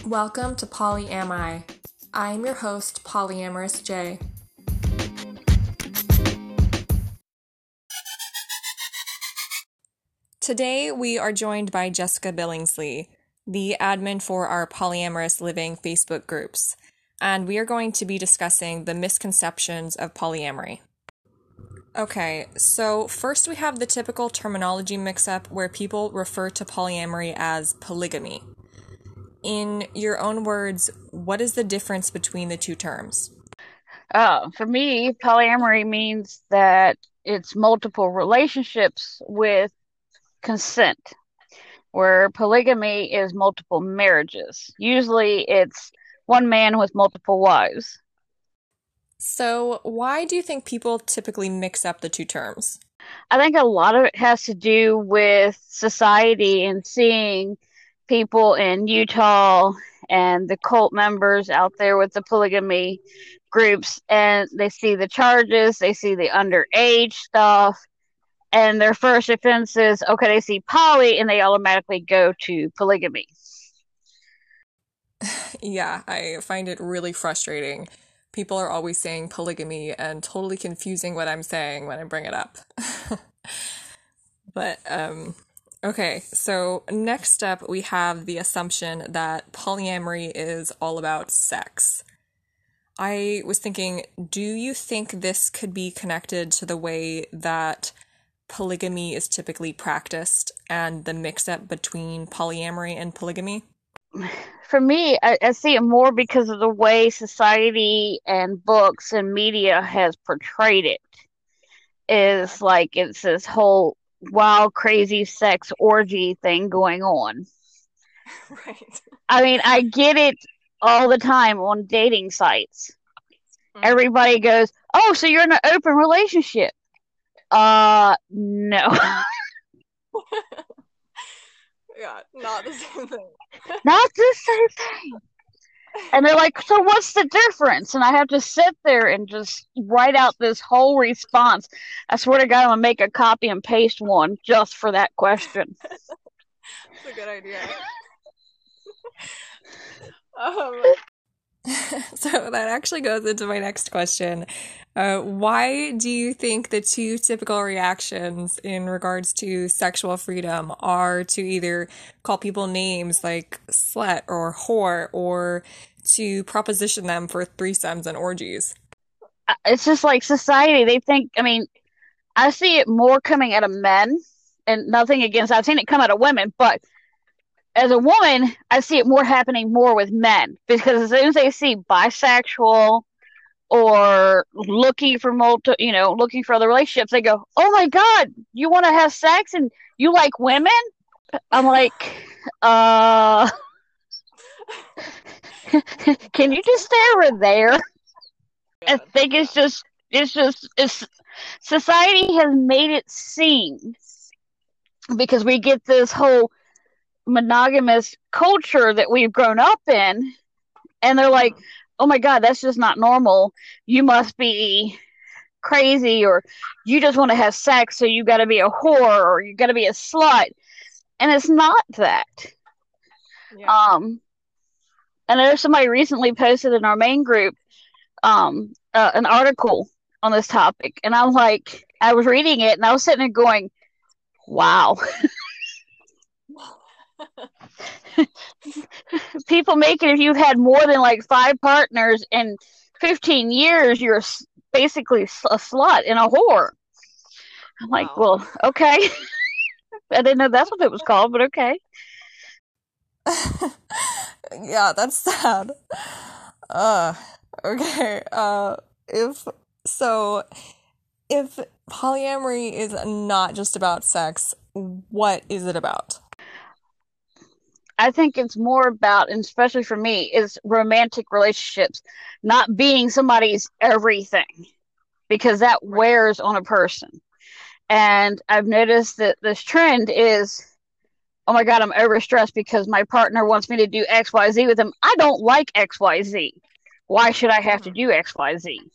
Welcome to Polyami. I'm your host, Polyamorous Jay. Today we are joined by Jessica Billingsley, the admin for our Polyamorous Living Facebook groups, and we are going to be discussing the misconceptions of polyamory. Okay, so first we have the typical terminology mix-up where people refer to polyamory as polygamy. In your own words, what is the difference between the two terms? For me, polyamory means that it's multiple relationships with consent, where polygamy is multiple marriages. Usually it's one man with multiple wives. So, why do you think people typically mix up the two terms? I think a lot of it has to do with society and seeing people in Utah and the cult members out there with the polygamy groups, and they see the charges, they see the underage stuff, and their first offense is okay, they see poly and they automatically go to polygamy. Yeah, I find it really frustrating. People are always saying polygamy and totally confusing what I'm saying when I bring it up. But, okay, so next up we have the assumption that polyamory is all about sex. I was thinking, do you think this could be connected to the way that polygamy is typically practiced and the mix-up between polyamory and polygamy? For me, I see it more because of the way society and books and media has portrayed it. Is like it's this whole wild, crazy sex orgy thing going on. Right. I mean, I get it all the time on dating sites. Mm. Everybody goes, "Oh, so you're in an open relationship?" No, Yeah, not the same thing. not the same thing. And they're like, "So what's the difference?" And I have to sit there and just write out this whole response. I swear to God, I'm gonna make a copy and paste one just for that question. It's a good idea. Um, so that actually goes into my next question. Why do you think the two typical reactions in regards to sexual freedom are to either call people names like slut or whore or to proposition them for threesomes and orgies? It's just like society. They think. I mean, I see it more coming out of men, and nothing against. I've seen it come out of women, but as a woman, I see it more happening more with men because as soon as they see bisexual or looking for looking for other relationships, they go, "Oh my God, you want to have sex and you like women?" I'm like, uh, can you just stay over there? I God, think yeah. it's society has made it seem because we get this whole monogamous culture that we've grown up in, and they're like, Mhm. "Oh my God, that's just not normal. You must be crazy, or you just want to have sex, so you got to be a whore, or you got to be a slut." And it's not that. Yeah. Um, and I know somebody recently posted in our main group an article on this topic, and I'm like, I was reading it, and I was sitting there going, "Wow, people make it if you've had more than like 5 partners in 15 years, you're basically a slut and a whore." I'm like, Wow. well, okay. I didn't know that's what it was called, but okay. Yeah, that's sad. Uh, okay. If so, if polyamory is not just about sex, what is it about? I think it's more about, and especially for me, is romantic relationships, not being somebody's everything, because that Right. wears on a person. And I've noticed that this trend is, oh my God, I'm overstressed because my partner wants me to do XYZ with him. I don't like XYZ. Why should I have to Hmm. do XYZ?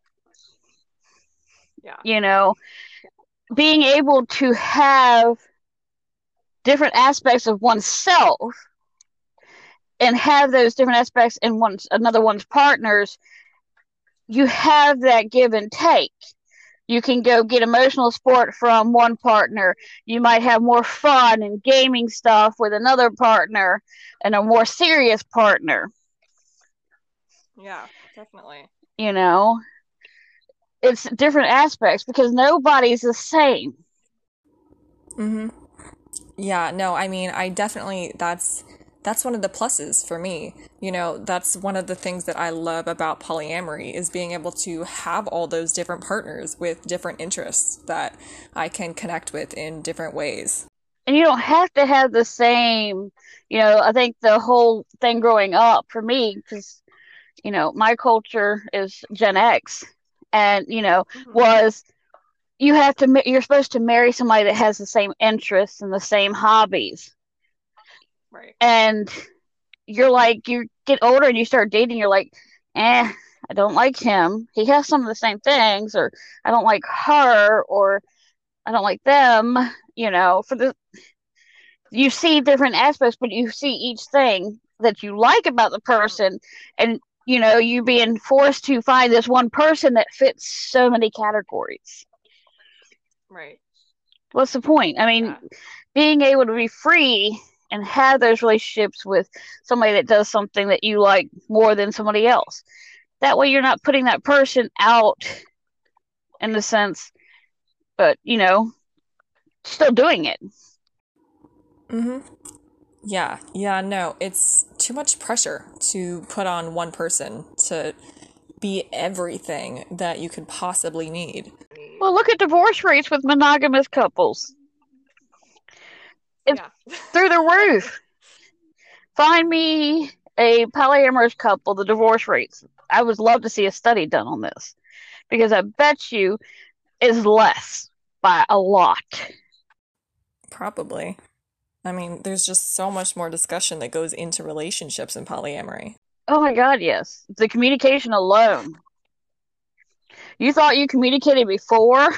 Yeah. You know, being able to have different aspects of oneself and have those different aspects in one's partners, you have that give and take. You can go get emotional support from one partner. You might have more fun and gaming stuff with another partner and a more serious partner. Yeah, definitely. You know, it's different aspects because nobody's the same. Mm-hmm. Yeah, no, I mean, I definitely, that's one of the pluses for me. You know, that's one of the things that I love about polyamory is being able to have all those different partners with different interests that I can connect with in different ways. And you don't have to have the same, I think the whole thing growing up for me, because, my culture is Gen X, and, Mm-hmm. was you're supposed to marry somebody that has the same interests and the same hobbies. Right. And you're like, you get older and you start dating, you're like, I don't like him. He has some of the same things, or I don't like her, or I don't like them. You see different aspects, but you see each thing that you like about the person, and you being forced to find this one person that fits so many categories. Right. What's the point? I mean, Yeah. being able to be free and have those relationships with somebody that does something that you like more than somebody else. That way, you're not putting that person out in the sense, but still doing it. Mm-hmm. Yeah, yeah, no, it's too much pressure to put on one person to be everything that you could possibly need. Well, look at divorce rates with monogamous couples. It's Yeah. through the roof. Find me a polyamorous couple, the divorce rates. I would love to see a study done on this because I bet you is less by a lot. Probably. I mean, there's just so much more discussion that goes into relationships in polyamory. Oh my God, yes. The communication alone. You thought you communicated before?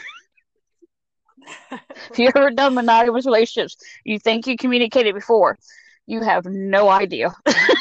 If you ever done monogamous relationships, you think you communicated before. You have no idea.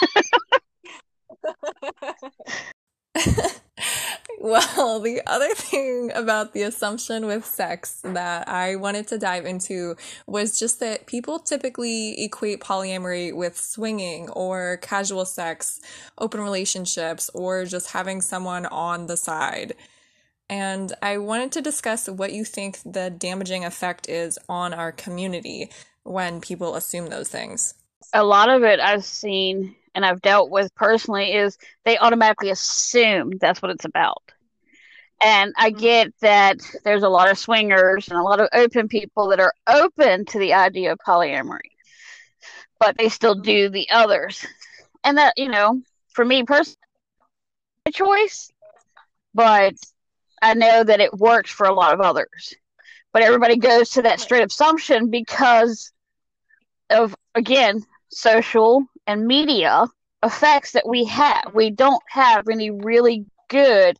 Well, the other thing about the assumption with sex that I wanted to dive into was just that people typically equate polyamory with swinging or casual sex, open relationships, or just having someone on the side. And I wanted to discuss what you think the damaging effect is on our community when people assume those things. A lot of it I've seen and I've dealt with personally is they automatically assume that's what it's about. And I Mm-hmm. get that there's a lot of swingers and a lot of open people that are open to the idea of polyamory, but they still do the others. And that, for me personally, a choice, but I know that it works for a lot of others. But everybody goes to that Right. straight assumption because of, again, social and media effects that we have. We don't have any really good,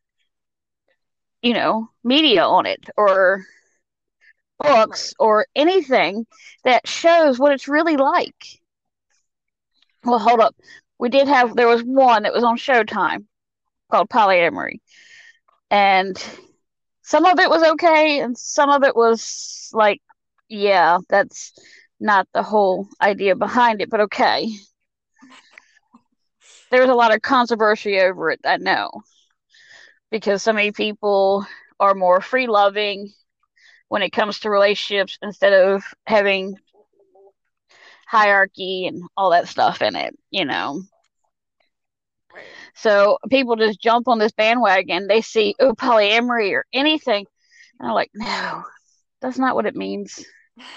media on it or Right. books or anything that shows what it's really like. Well, hold up. Yeah. There was one that was on Showtime called Polyamory. And some of it was okay, and some of it was like, yeah, that's not the whole idea behind it, but okay. There was a lot of controversy over it, I know, because so many people are more free loving when it comes to relationships instead of having hierarchy and all that stuff in it. Right. So people just jump on this bandwagon. They see, oh, polyamory or anything. And I'm like, no, that's not what it means.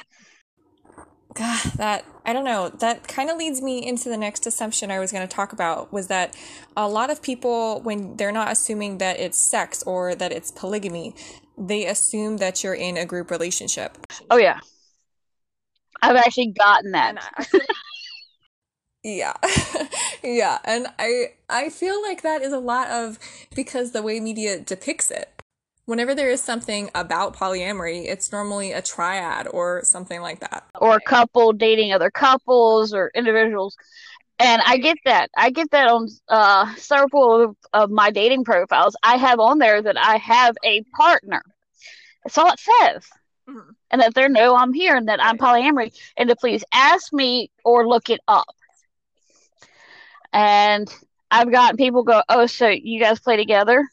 God, that, I don't know, that kind of leads me into the next assumption I was going to talk about was that a lot of people, when they're not assuming that it's sex or that it's polygamy, they assume that you're in a group relationship. Oh, yeah. I've actually gotten that. And I feel yeah. Yeah, and I feel like that is a lot of because the way media depicts it. Whenever there is something about polyamory, it's normally a triad or something like that. Or a couple dating other couples or individuals. And I Right. get that. I get that on several of my dating profiles. I have on there that I have a partner. That's all it says. Mhm. And that they know I'm here and that I'm Right. polyamory and to please ask me or look it up. And I've gotten people go, "Oh, so you guys play together?"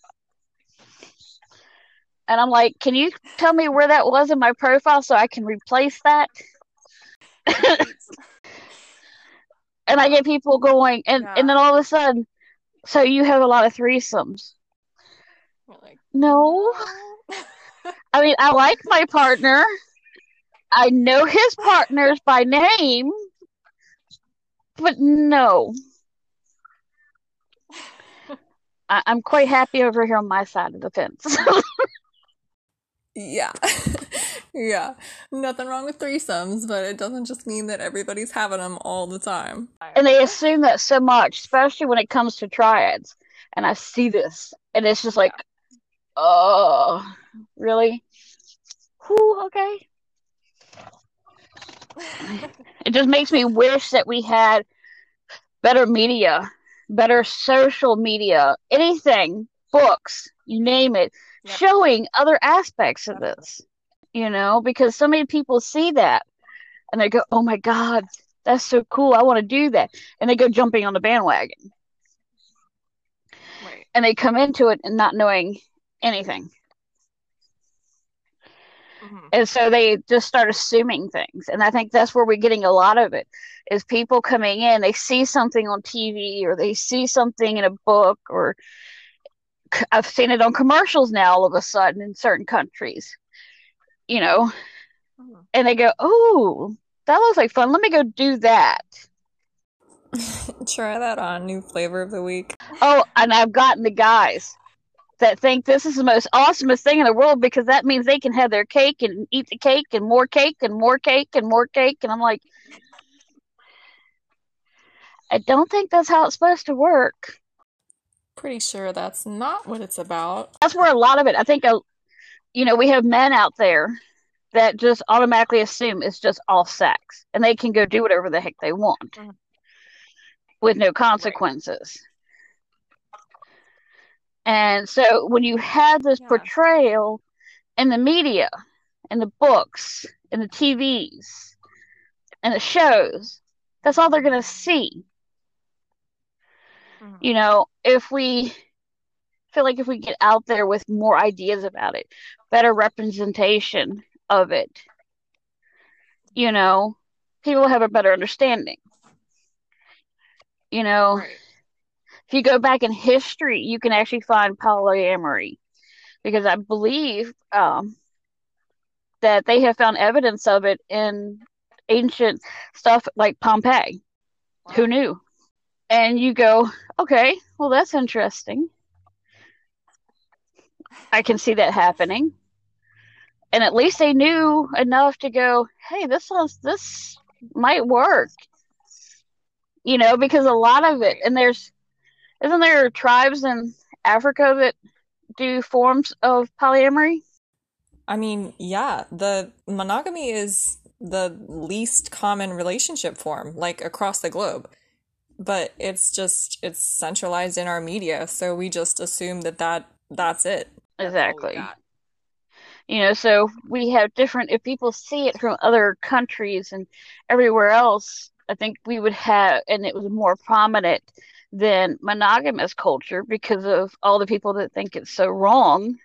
And I'm like, "Can you tell me where that was in my profile so I can replace that?" Right. And I get people going, and Yeah. then all of a sudden, "So you have a lot of threesomes?" You're like, No. no. I mean, I like my partner. I know his partners by name, but no. I'm quite happy over here on my side of the fence. Yeah. Yeah. Nothing wrong with threesomes, but it doesn't just mean that everybody's having them all the time. And they assume that so much, especially when it comes to triads. And I see this, and it's just Yeah. like, oh, really? Whew, okay. It just makes me wish that we had better media, better social media, anything, books, you name it, Yep. showing other aspects of Definitely. this, because so many people see that and they go, oh my God, that's so cool. I want to do that. And they go jumping on the bandwagon Right. and they come into it and not knowing anything. Hmm. And so they just start assuming things. And I think that's where we're getting a lot of it is people coming in, they see something on TV or they see something in a book or I've seen it on commercials now all of a sudden in certain countries, you know, Hmm. and they go, "Oh, that looks like fun. Let me go do that." Try that on. New flavor of the week. Oh, and I've gotten the guys that think this is the most awesomest thing in the world because that means they can have their cake and eat the cake and more cake and more cake and more cake. And I'm like, I don't think that's how it's supposed to work. Pretty sure that's not what it's about. That's where a lot of it, I think, we have men out there that just automatically assume it's just all sex and they can go do whatever the heck they want Mhm. with no Right. consequences. And so when you have this Yeah. portrayal in the media, in the books, in the TVs, and the shows, that's all they're going to see. Hmm. If we feel like if we get out there with more ideas about it, better representation of it, you know, people have a better understanding. You know, Right. if you go back in history, you can actually find polyamory because I believe that they have found evidence of it in ancient stuff like Pompeii. Who Wow. knew? And you go, okay, well, that's interesting. I can see that happening. And at least they knew enough to go, hey, this might work, because a lot of it, Right. and isn't there tribes in Africa that do forms of polyamory? I mean, yeah, the monogamy is the least common relationship form, like across the globe. But it's centralized in our media, so we just assume that's it. That's all we Exactly. got. So we have different, if people see it from other countries and everywhere else, I think we would have, and it was more prominent than monogamous culture because of all the people that think it's so wrong,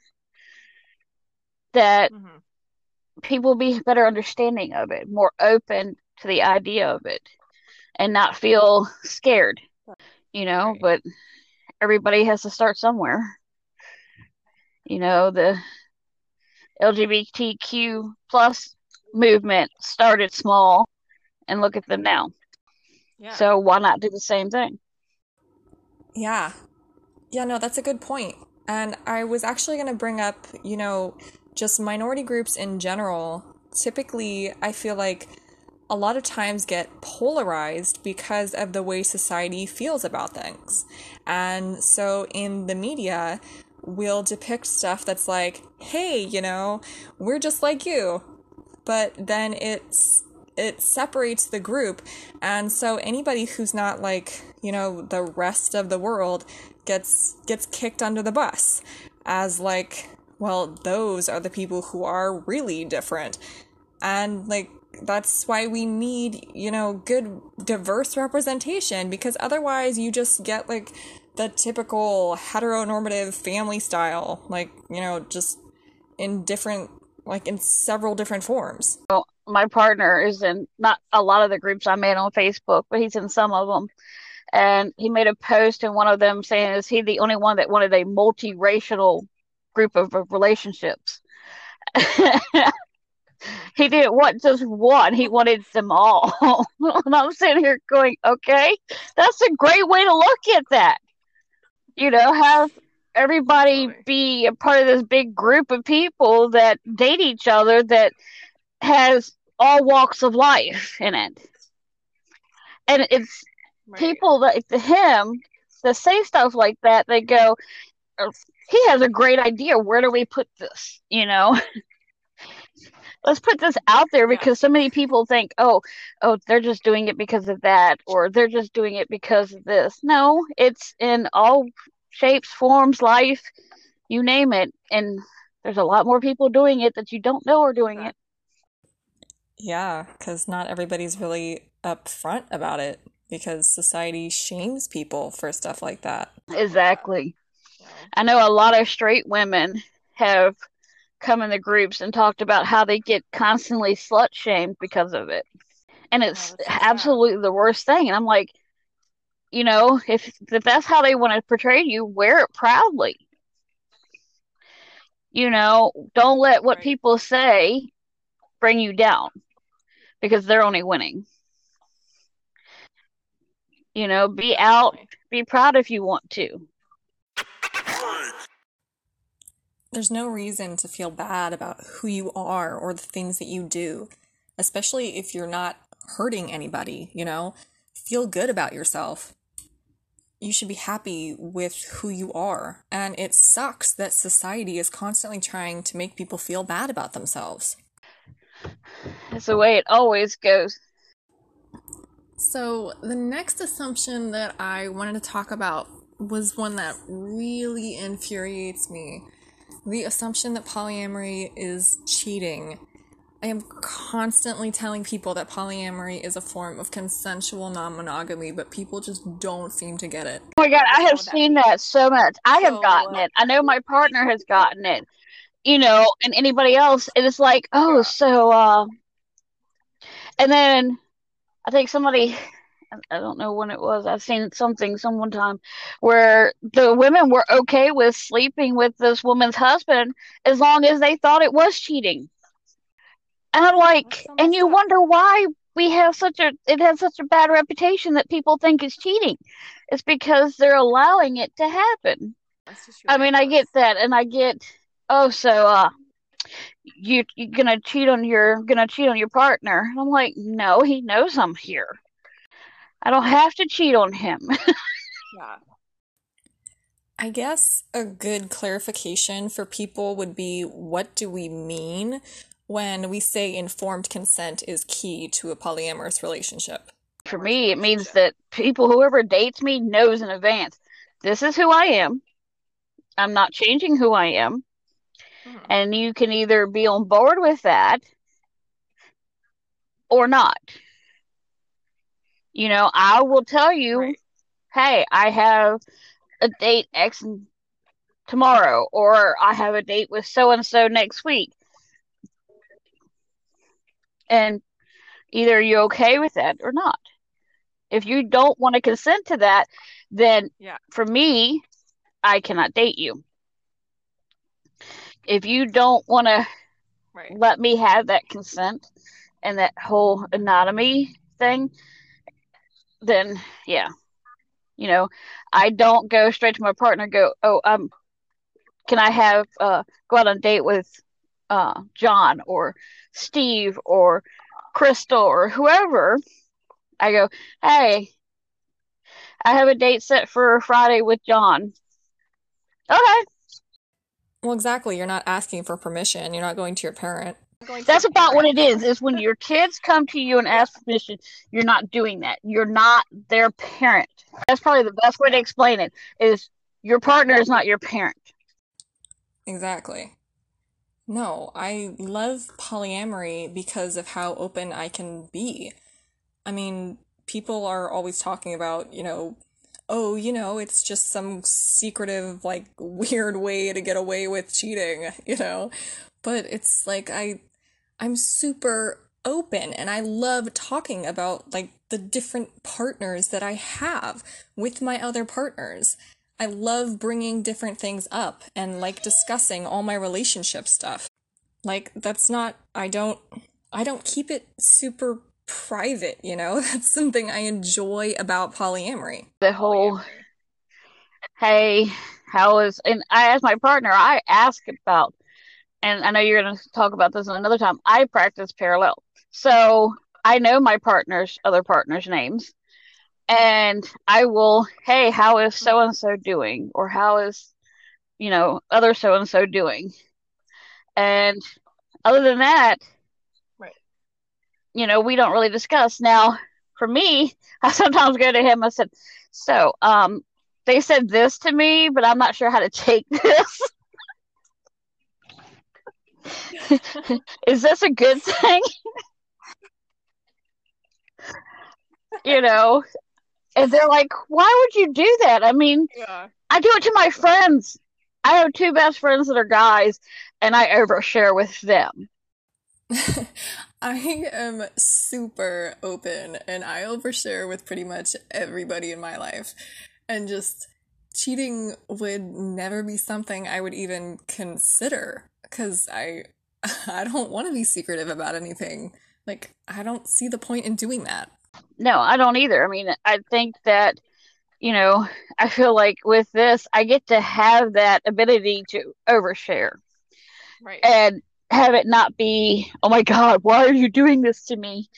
that Hmm. people be better understanding of it, more open to the idea of it, and not feel scared, Right. but everybody has to start somewhere. The LGBTQ plus movement started small and look at them now. Yeah. So why not do the same thing? Yeah. Yeah, no, that's a good point. And I was actually going to bring up, just minority groups in general. Typically, I feel like a lot of times get polarized because of the way society feels about things. And so in the media, we'll depict stuff that's like, hey, we're just like you. But then it separates the group. And so anybody who's not like, the rest of the world gets kicked under the bus as like, well, those are the people who are really different. And like, that's why we need, good diverse representation, because otherwise you just get like the typical heteronormative family style, like, just in different, like in several different forms. Well, my partner is in not a lot of the groups I'm in on Facebook, but he's in some of them. And he made a post in one of them saying, is he the only one that wanted a multiracial group of relationships? He didn't want just one, he wanted them all. And I'm sitting here going, okay, that's a great way to look at that. Have everybody be a part of this big group of people that date each other that has all walks of life in it. And it's people like him that say stuff like that, they go, he has a great idea. Where do we put this? Let's put this out there, because so many people think, oh, they're just doing it because of that, or they're just doing it because of this. No, it's in all shapes, forms, life, you name it. And there's a lot more people doing it that you don't know are doing it. Yeah, because not everybody's really upfront about it, because society shames people for stuff like that. Exactly. I know a lot of straight women have come in the groups and talked about how they get constantly slut shamed because of it. And it's absolutely the worst thing. And I'm like, if that's how they want to portray you, wear it proudly. Don't let what people say bring you down, because they're only winning. Be out, be proud if you want to. There's no reason to feel bad about who you are or the things that you do, especially if you're not hurting anybody, Feel good about yourself. You should be happy with who you are. And it sucks that society is constantly trying to make people feel bad about themselves. It's the way it always goes. So the next assumption that I wanted to talk about was one that really infuriates me. The assumption that polyamory is cheating. I am constantly telling people that polyamory is a form of consensual non-monogamy, but people just don't seem to get it. Oh my God, I have seen that so much. I have gotten it. I know my partner has gotten it, and anybody else. And it's like, oh, so, and then I think somebody, I don't know when it was, I've seen something some one time where the women were okay with sleeping with this woman's husband as long as they thought it was cheating. And I'm like, and you wonder why it has such a bad reputation that people think it's cheating. It's because they're allowing it to happen. I mean, I get that, and I get, oh, so you're gonna cheat on your partner. And I'm like, no, he knows I'm here. I don't have to cheat on him. Yeah. I guess a good clarification for people would be, what do we mean when we say informed consent is key to a polyamorous relationship? For me, it means that whoever dates me knows in advance, this is who I am. I'm not changing who I am. And you can either be on board with that or not. I will tell you, hey, I have a date X tomorrow, or I have a date with so-and-so next week. And either you're okay with that or not. If you don't want to consent to that, then for me, I cannot date you. If you don't want to let me have that consent and that whole anatomy thing, then I don't go straight to my partner and go, oh, can I have go out on a date with John or Steve or Crystal or whoever. I go, hey, I have a date set for Friday with John. Okay. Well, exactly. You're not asking for permission. You're not going to your parent. Going to That's your about what it parents. is when your kids come to you and ask permission, you're not doing that. You're not their parent. That's probably the best way to Yeah. explain it, is your partner is not your parent. Exactly. No, I love polyamory because of how open I can be. I mean, people are always talking about, oh, it's just some secretive, like, weird way to get away with cheating, you know? But it's like I'm super open and I love talking about like the different partners that I have with my other partners. I love bringing different things up and like discussing all my relationship stuff. Like that's not I don't keep it super private, you know? That's something I enjoy about polyamory. The whole, hey, how is, and I asked my partner, I ask about, and I know you're going to talk about this another time, I practice parallel. So I know my other partner's names, and I will, hey, how is so and so doing? Or how is, other so and so doing? And other than that, Right. we don't really discuss. Now, for me, I sometimes go to him, I said, so, they said this to me, but I'm not sure how to take this. Is this a good thing? You know? And they're like, why would you do that? I mean, Yeah. I do it to my friends. I have two best friends that are guys, and I overshare with them. I am super open and I overshare with pretty much everybody in my life. And just cheating would never be something I would even consider because I don't want to be secretive about anything. Like I don't see the point in doing that. No, I don't either. I mean, I think that, you know, I feel like with this, I get to have that ability to overshare Right. and have it not be, oh my God, why are you doing this to me?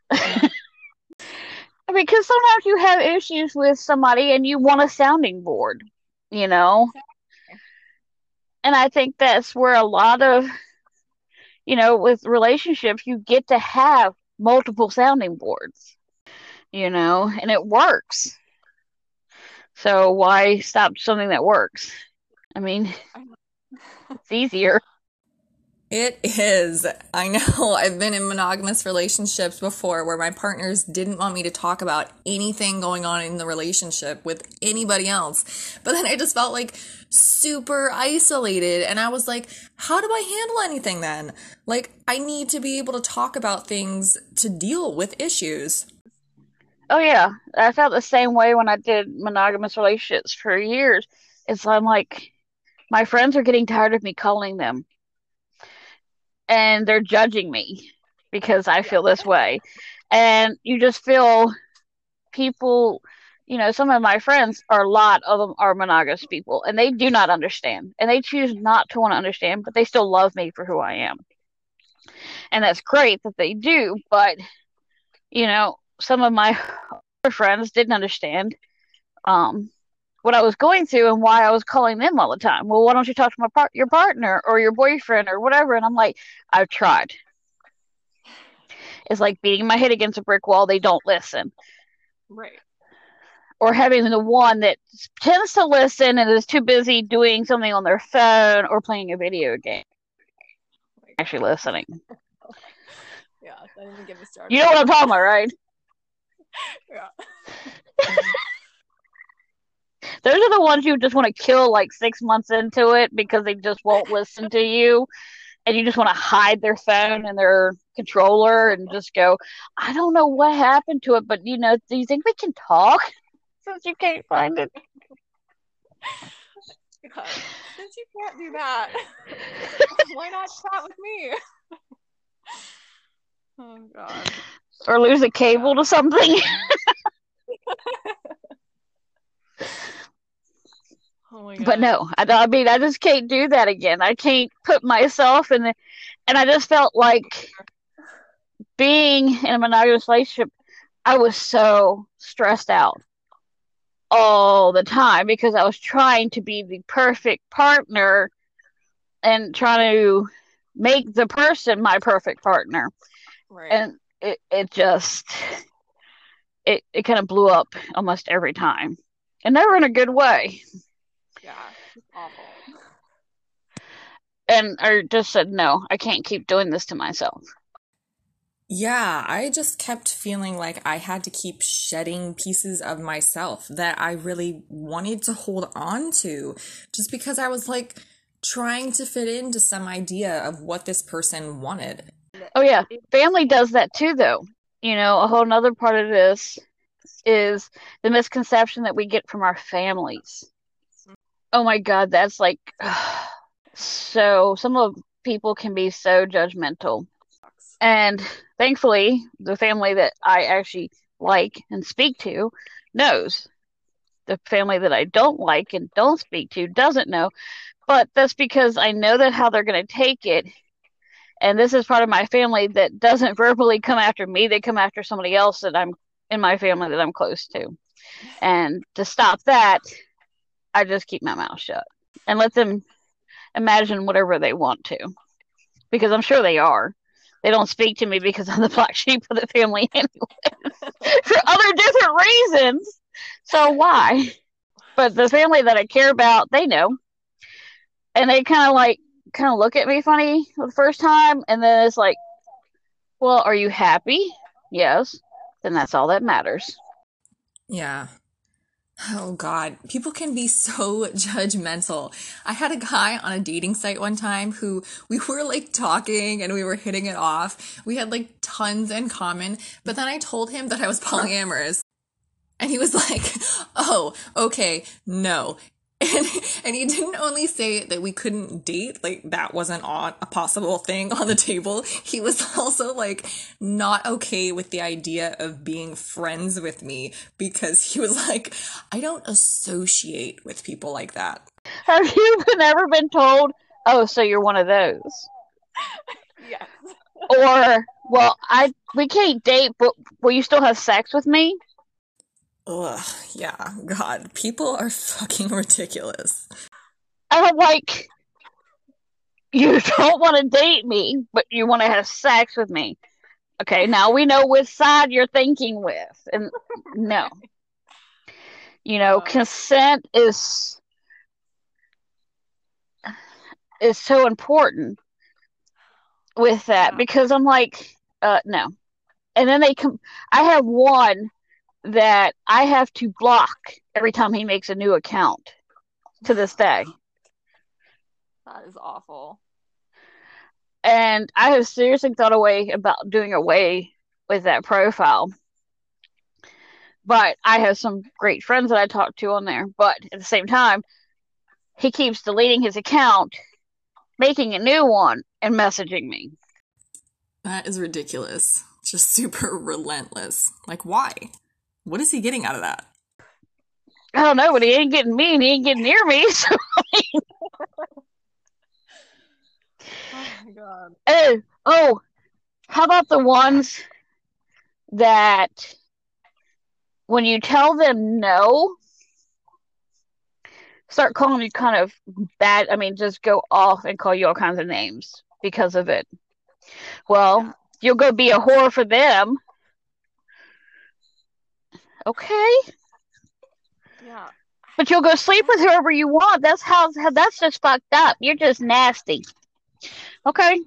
I mean, because sometimes you have issues with somebody and you want a sounding board, you know? And I think that's where a lot of, with relationships, you get to have multiple sounding boards, and it works. So why stop something that works? I mean, it's easier. It is. I know. I've been in monogamous relationships before where my partners didn't want me to talk about anything going on in the relationship with anybody else. But then I just felt like super isolated. And I was like, how do I handle anything then? Like, I need to be able to talk about things to deal with issues. Oh yeah, I felt the same way when I did monogamous relationships for years. It's I'm like, my friends are getting tired of me calling them, and they're judging me because I feel this way. And you just feel people, some of my friends are, a lot of them are monogamous people, and they do not understand, and they choose not to want to understand, but they still love me for who I am, and that's great that they do. But some of my other friends didn't understand um, what I was going through and why I was calling them all the time. Well, why don't you talk to your partner or your boyfriend or whatever? And I'm like, I've tried. It's like beating my head against a brick wall. They don't listen. Right. Or having the one that tends to listen and is too busy doing something on their phone or playing a video game, actually listening. Yeah, don't even get me started. You know what I'm talking about, right? Yeah. Those are the ones you just want to kill like 6 months into it because they just won't listen to you. And you just want to hide their phone and their controller and just go, I don't know what happened to it, but do you think we can talk since you can't find it? God, since you can't do that, why not chat with me? Oh God. Or lose a cable to something. Oh my God. But no, I mean, I just can't do that again. I can't put myself in and I just felt like being in a monogamous relationship, I was so stressed out all the time because I was trying to be the perfect partner and trying to make the person my perfect partner. Right. And it just it kind of blew up almost every time, and never in a good way. Yeah. It's awful. And I just said, no, I can't keep doing this to myself. Yeah, I just kept feeling like I had to keep shedding pieces of myself that I really wanted to hold on to just because I was like trying to fit into some idea of what this person wanted. Oh yeah, family does that too, though. A whole nother part of this is the misconception that we get from our families. Oh my God, that's like so. Some of people can be so judgmental, and thankfully, the family that I actually like and speak to knows. The family that I don't like and don't speak to doesn't know, but that's because I know that how they're going to take it. And this is part of my family that doesn't verbally come after me. They come after somebody else that I'm in my family that I'm close to. And to stop that, I just keep my mouth shut and let them imagine whatever they want to, because I'm sure they are. They don't speak to me because I'm the black sheep of the family anyway, for other different reasons. So why? But the family that I care about, they know. And they kind of look at me funny the first time, and then it's like, well, are you happy? Yes. Then that's all that matters. Yeah. Oh God, people can be so judgmental. I had a guy on a dating site one time who we were like talking and we were hitting it off. We had like tons in common, but then I told him that I was polyamorous and he was like, "Oh, okay, no." And, and he didn't only say that we couldn't date, like that wasn't a possible thing on the table. He was also like not okay with the idea of being friends with me because he was like, I don't associate with people like that. Have you ever been told, oh, so you're one of those? Yes. Or, well, we can't date, but will you still have sex with me? Ugh, yeah, God, people are fucking ridiculous. And I'm like, you don't want to date me, but you want to have sex with me. Okay, now we know which side you're thinking with. And no. Consent is so important with that, because I'm like, no. And then I have one that I have to block every time he makes a new account to this day. That is awful. And I have seriously thought about doing away with that profile. But I have some great friends that I talk to on there. But at the same time, he keeps deleting his account, making a new one, and messaging me. That is ridiculous. Just super relentless. Like, why? What is he getting out of that? I don't know, but he ain't getting me and he ain't getting near me. So oh my God. Oh, how about the ones that when you tell them no, start calling you kind of bad? I mean, just go off and call you all kinds of names because of it. Well, you'll go be a whore for them. Okay. Yeah. But you'll go sleep with whoever you want. That's just fucked up. You're just nasty. Okay.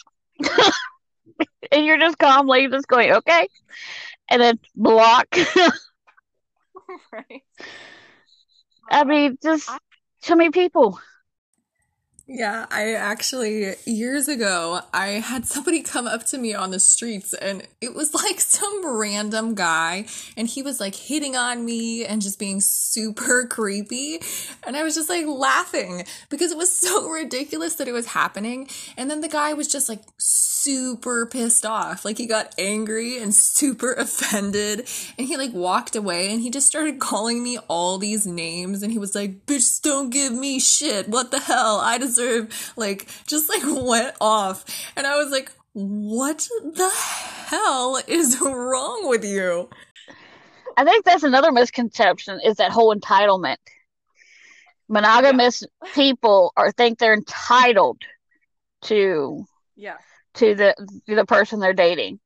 And you're just calmly just going, okay. And then block. Right. I mean, just so many people. Yeah, I actually, years ago, I had somebody come up to me on the streets and it was like some random guy and he was like hitting on me and just being super creepy. And I was just like laughing because it was so ridiculous that it was happening. And then the guy was just like super pissed off. Like he got angry and super offended and he like walked away and he just started calling me all these names and he was like, bitch, don't give me shit. What the hell? I deserve, like, just like went off. And I was like, what the hell is wrong with you? I think that's another misconception, is that whole entitlement. Monogamous people think they're entitled to Yeah. to the person they're dating.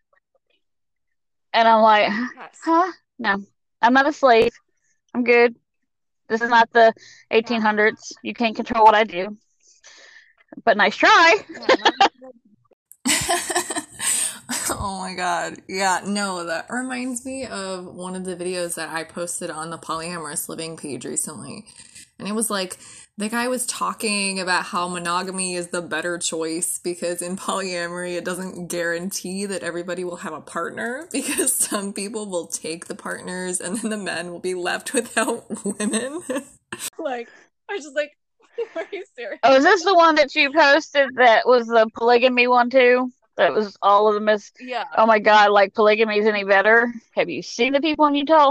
And I'm like, Yes. huh? No, I'm not a slave. I'm good. This is not the Yeah. 1800s. You can't control what I do. But nice try. Yeah. Not Oh my god. Yeah, no, that reminds me of one of the videos that I posted on the Polyamorous Living page recently. And it was like the guy was talking about how monogamy is the better choice because in polyamory it doesn't guarantee that everybody will have a partner because some people will take the partners and then the men will be left without women. Like, I was just like, are you serious? Oh, is this the one that you posted that was the polygamy one too? That was all of them is, Yeah. oh my God, like polygamy is any better? Have you seen the people in Utah?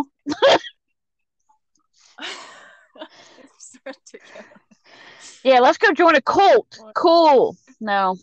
It's ridiculous. Yeah, let's go join a cult. Cool. No.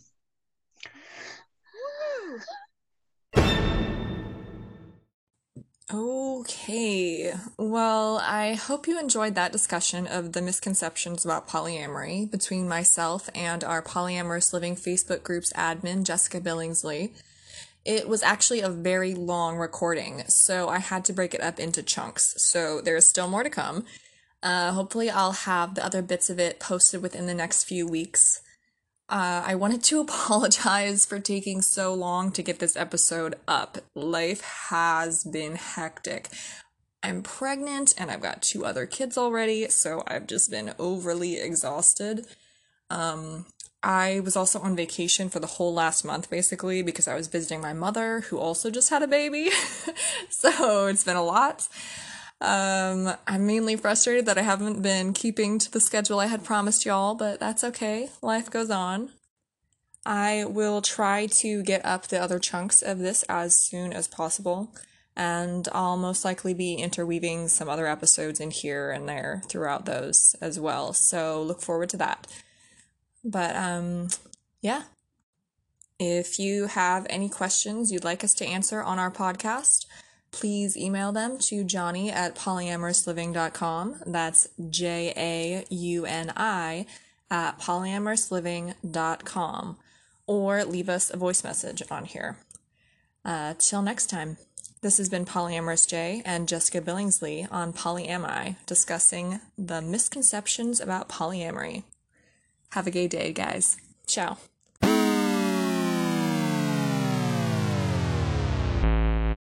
Okay. Well, I hope you enjoyed that discussion of the misconceptions about polyamory between myself and our Polyamorous Living Facebook group's admin, Jessica Billingsley. It was actually a very long recording, so I had to break it up into chunks. So there's still more to come. Hopefully, I'll have the other bits of it posted within the next few weeks. I wanted to apologize for taking so long to get this episode up. Life has been hectic. I'm pregnant and I've got 2 other kids already, so I've just been overly exhausted. I was also on vacation for the whole last month, basically, because I was visiting my mother, who also just had a baby. So it's been a lot. I'm mainly frustrated that I haven't been keeping to the schedule I had promised y'all, but that's okay. Life goes on. I will try to get up the other chunks of this as soon as possible, and I'll most likely be interweaving some other episodes in here and there throughout those as well. So look forward to that. But yeah. If you have any questions you'd like us to answer on our podcast, please email them to Johnny at polyamorous.living.com. That's JAUNI at polyamorous.living.com. Or leave us a voice message on here. Till next time, this has been Polyamorous J and Jessica Billingsley on Polyami, discussing the misconceptions about polyamory. Have a gay day, guys. Ciao.